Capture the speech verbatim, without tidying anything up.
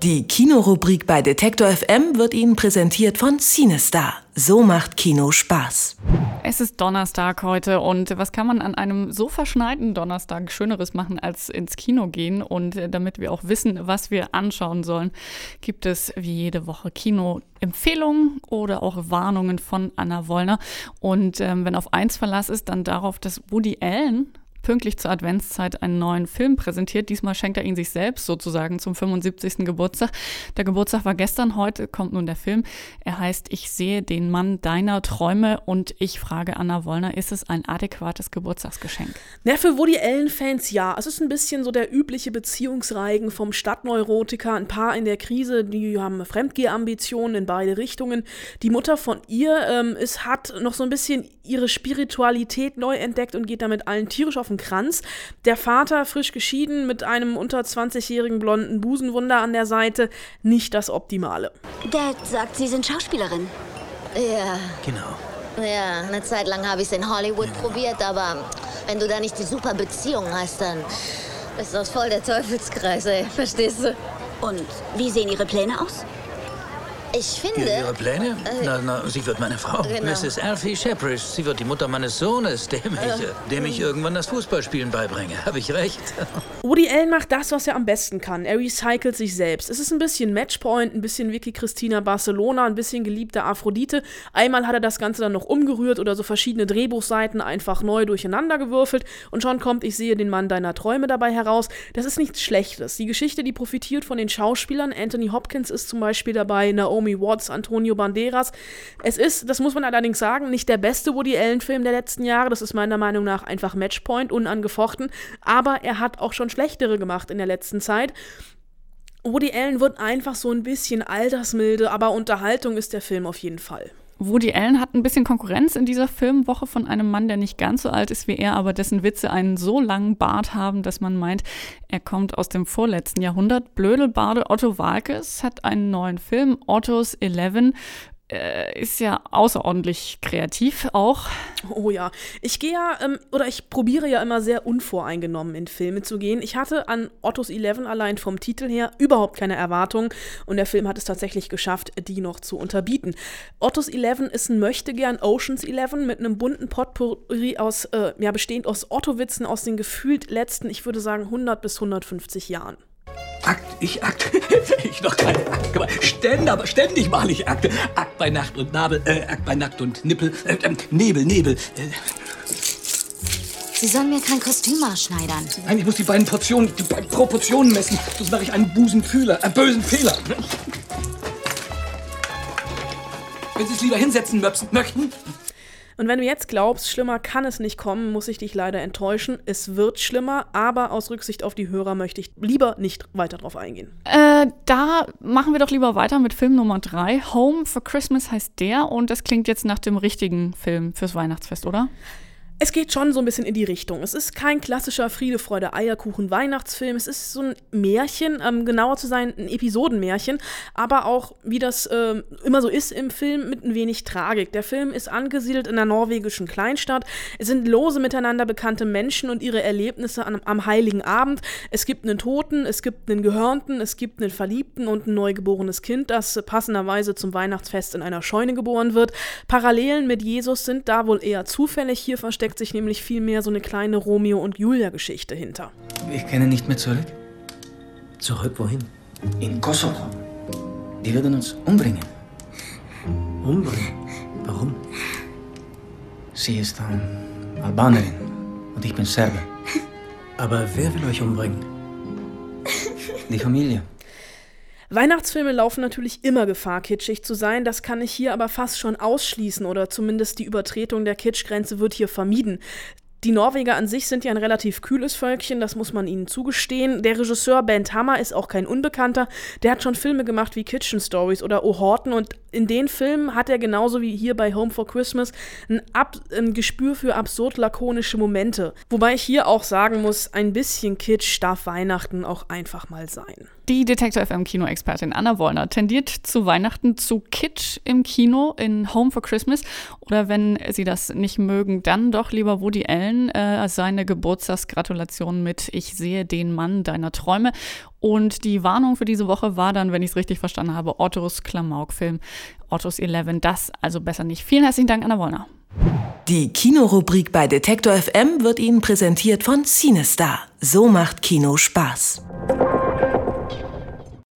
Die Kinorubrik bei Detektor F M wird Ihnen präsentiert von Cinestar. So macht Kino Spaß. Es ist Donnerstag heute und was kann man an einem so verschneiten Donnerstag Schöneres machen, als ins Kino gehen? Und damit wir auch wissen, was wir anschauen sollen, gibt es wie jede Woche Kinoempfehlungen oder auch Warnungen von Anna Wollner. Und ähm, wenn auf eins Verlass ist, dann darauf, dass Woody Allen pünktlich zur Adventszeit einen neuen Film präsentiert. Diesmal schenkt er ihn sich selbst sozusagen zum fünfundsiebzigsten Geburtstag. Der Geburtstag war gestern, heute kommt nun der Film. Er heißt Ich sehe den Mann deiner Träume und ich frage Anna Wollner, ist es ein adäquates Geburtstagsgeschenk? Na, für Woody Allen-Fans ja. Es ist ein bisschen so der übliche Beziehungsreigen vom Stadtneurotiker. Ein Paar in der Krise, die haben Fremdgehambitionen in beide Richtungen. Die Mutter von ihr ähm, ist, hat noch so ein bisschen ihre Spiritualität neu entdeckt und geht damit allen tierisch auf den Kranz. Der Vater, frisch geschieden, mit einem unter zwanzigjährigen blonden Busenwunder an der Seite, nicht das Optimale. Dad sagt, Sie sind Schauspielerin. Ja. Genau. Ja, eine Zeit lang habe ich es in Hollywood ja. probiert, aber wenn du da nicht die super Beziehung hast, dann ist das voll der Teufelskreis, ey. Verstehst du? Und wie sehen Ihre Pläne aus? Ich finde... Ihre Pläne? Äh, na, na, sie wird meine Frau. Genau. Misses Alfie Shepherd. Sie wird die Mutter meines Sohnes, dem ich, äh, dem ich irgendwann das Fußballspielen beibringe. Habe ich recht? Woody Allen macht das, was er am besten kann. Er recycelt sich selbst. Es ist ein bisschen Matchpoint, ein bisschen Vicky Cristina Barcelona, ein bisschen geliebte Aphrodite. Einmal hat er das Ganze dann noch umgerührt oder so verschiedene Drehbuchseiten einfach neu durcheinander gewürfelt. Und schon kommt Ich sehe den Mann deiner Träume dabei heraus. Das ist nichts Schlechtes. Die Geschichte, die profitiert von den Schauspielern. Anthony Hopkins ist zum Beispiel dabei, Naomi Watts, Antonio Banderas. Es ist, das muss man allerdings sagen, nicht der beste Woody Allen-Film der letzten Jahre. Das ist meiner Meinung nach einfach Matchpoint, unangefochten. Aber er hat auch schon schlechtere gemacht in der letzten Zeit. Woody Allen wird einfach so ein bisschen altersmilde, aber Unterhaltung ist der Film auf jeden Fall. Woody Allen hat ein bisschen Konkurrenz in dieser Filmwoche von einem Mann, der nicht ganz so alt ist wie er, aber dessen Witze einen so langen Bart haben, dass man meint, er kommt aus dem vorletzten Jahrhundert. Blödelbarde Otto Waalkes hat einen neuen Film, Otto's Eleven. Äh, ist ja außerordentlich kreativ auch. Oh ja, ich gehe ja, ähm, oder ich probiere ja immer sehr unvoreingenommen in Filme zu gehen. Ich hatte an Otto's Eleven allein vom Titel her überhaupt keine Erwartungen und der Film hat es tatsächlich geschafft, die noch zu unterbieten. Otto's Eleven ist ein Möchtegern Ocean's Eleven mit einem bunten Potpourri aus, äh, ja, bestehend aus Otto-Witzen aus den gefühlt letzten, ich würde sagen, hundert bis hundertfünfzig Jahren. Akt, ich Akt, ich noch keine Akt gemacht. Ständig, aber ständig mal ich Akte. Akt bei Nacht und Nabel, äh, Akt bei Nacht und Nippel, äh, äh, Nebel, Nebel. Äh. Sie sollen mir kein Kostüm ausschneidern. Nein, ich muss die beiden Portionen, die beiden Proportionen messen. Sonst mache ich einen Busenfühler, einen bösen Fehler. Wenn Sie es lieber hinsetzen möchten. Und wenn du jetzt glaubst, schlimmer kann es nicht kommen, muss ich dich leider enttäuschen. Es wird schlimmer, aber aus Rücksicht auf die Hörer möchte ich lieber nicht weiter drauf eingehen. Äh, da machen wir doch lieber weiter mit Film Nummer drei. Home for Christmas heißt der und das klingt jetzt nach dem richtigen Film fürs Weihnachtsfest, oder? Es geht schon so ein bisschen in die Richtung. Es ist kein klassischer Friede, Freude, Eierkuchen Weihnachtsfilm. Es ist so ein Märchen, ähm, genauer zu sein, ein Episodenmärchen, aber auch, wie das äh, immer so ist im Film, mit ein wenig Tragik. Der Film ist angesiedelt in einer norwegischen Kleinstadt. Es sind lose miteinander bekannte Menschen und ihre Erlebnisse am, am Heiligen Abend. Es gibt einen Toten, es gibt einen Gehörnten, es gibt einen Verliebten und ein neugeborenes Kind, das passenderweise zum Weihnachtsfest in einer Scheune geboren wird. Parallelen mit Jesus sind da wohl eher zufällig. Hier versteckt sich nämlich vielmehr so eine kleine Romeo- und Julia-Geschichte hinter. Ich kenne nicht mehr zurück. Zurück wohin? In Kosovo. Die würden uns umbringen. Umbringen? Warum? Sie ist ähm, Albanerin und ich bin Serbe. Aber wer will euch umbringen? Die Familie. Weihnachtsfilme laufen natürlich immer Gefahr, kitschig zu sein. Das kann ich hier aber fast schon ausschließen oder zumindest die Übertretung der Kitschgrenze wird hier vermieden. Die Norweger an sich sind ja ein relativ kühles Völkchen, das muss man ihnen zugestehen. Der Regisseur Bent Hamer ist auch kein Unbekannter. Der hat schon Filme gemacht wie Kitchen Stories oder O Horten und in den Filmen hat er genauso wie hier bei Home for Christmas ein, Ab- ein Gespür für absurd lakonische Momente. Wobei ich hier auch sagen muss, ein bisschen Kitsch darf Weihnachten auch einfach mal sein. Die Detektor F M Kinoexpertin Anna Wollner tendiert zu Weihnachten zu Kitsch im Kino in Home for Christmas oder wenn Sie das nicht mögen, dann doch lieber Woody Allen. allen äh, seine Geburtstagsgratulation mit Ich sehe den Mann deiner Träume. Und die Warnung für diese Woche war dann, wenn ich es richtig verstanden habe, Ottos Klamauk-Film, Ottos elf. Das also besser nicht. Vielen herzlichen Dank, Anna Wollner. Die Kinorubrik bei Detektor F M wird Ihnen präsentiert von CineStar. So macht Kino Spaß.